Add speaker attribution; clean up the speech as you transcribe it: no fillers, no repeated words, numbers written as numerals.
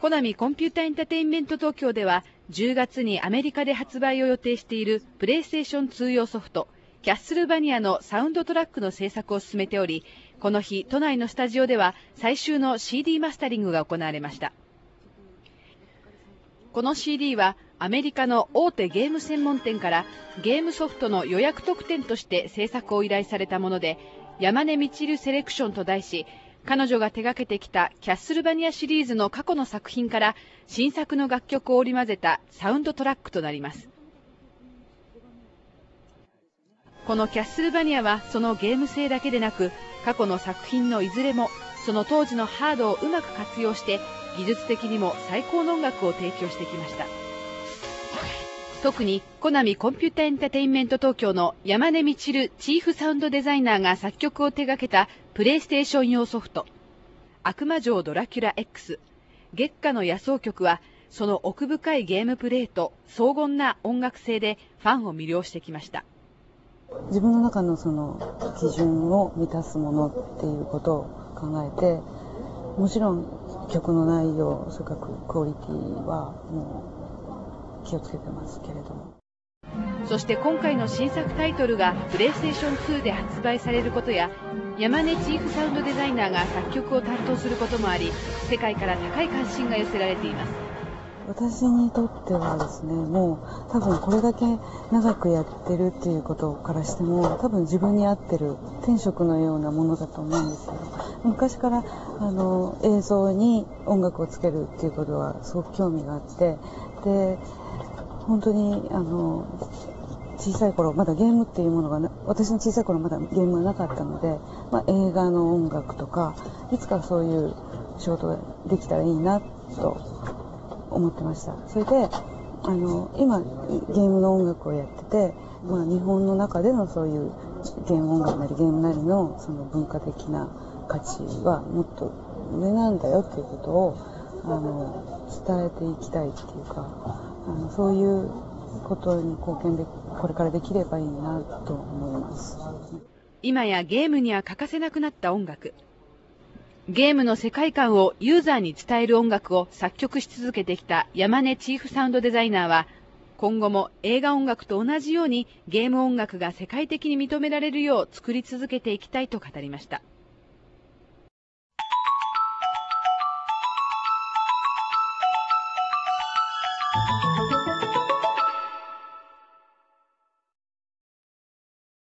Speaker 1: コナミコンピュータエンタテインメント東京では10月にアメリカで発売を予定しているプレイステーション2用ソフトキャッスルバニアのサウンドトラックの制作を進めており、この日都内のスタジオでは最終の CD マスタリングが行われました。この CD はアメリカの大手ゲーム専門店からゲームソフトの予約特典として制作を依頼されたもので、山根みちるセレクションと題し、彼女が手掛けてきたキャッスルバニアシリーズの過去の作品から新作の楽曲を織り交ぜたサウンドトラックとなります。このキャッスルバニアはそのゲーム性だけでなく、過去の作品のいずれもその当時のハードをうまく活用して技術的にも最高の音楽を提供してきました。特にコナミコンピュータエンタテインメント東京の山根みちるチーフサウンドデザイナーが作曲を手掛けたプレイステーション用ソフト悪魔城ドラキュラ X 月下の野草曲は、その奥深いゲームプレイと荘厳な音楽性でファンを魅了してきました。
Speaker 2: 自分の中のその基準を満たすものっていうことを考えて、もちろん曲の内容、それからクオリティはもう気をつけてますけれども。
Speaker 1: そして今回の新作タイトルがプレイステーション2で発売されることや、山根チーフサウンドデザイナーが作曲を担当することもあり、世界から高い関心が寄せられています。
Speaker 2: 私にとってはですね、もう多分これだけ長くやってるっていうことからしても、多分自分に合ってる天職のようなものだと思うんですよ。昔から映像に音楽をつけるっていうことはすごく興味があって、で本当に小さい頃まだゲームっていうものが私の小さい頃まだゲームがなかったので、映画の音楽とかいつかそういう仕事ができたらいいなと思ってました。それで今ゲームの音楽をやってて、日本の中でのそういうゲーム音楽なりゲームなりのその文化的な価値はもっと上なんだよっていうことを伝えていきたいっていうか、そういうことに貢献でこれからできればいいなと思います。
Speaker 1: 今やゲームには欠かせなくなった音楽。ゲームの世界観をユーザーに伝える音楽を作曲し続けてきた山根チーフサウンドデザイナーは、今後も映画音楽と同じようにゲーム音楽が世界的に認められるよう作り続けていきたいと語りました。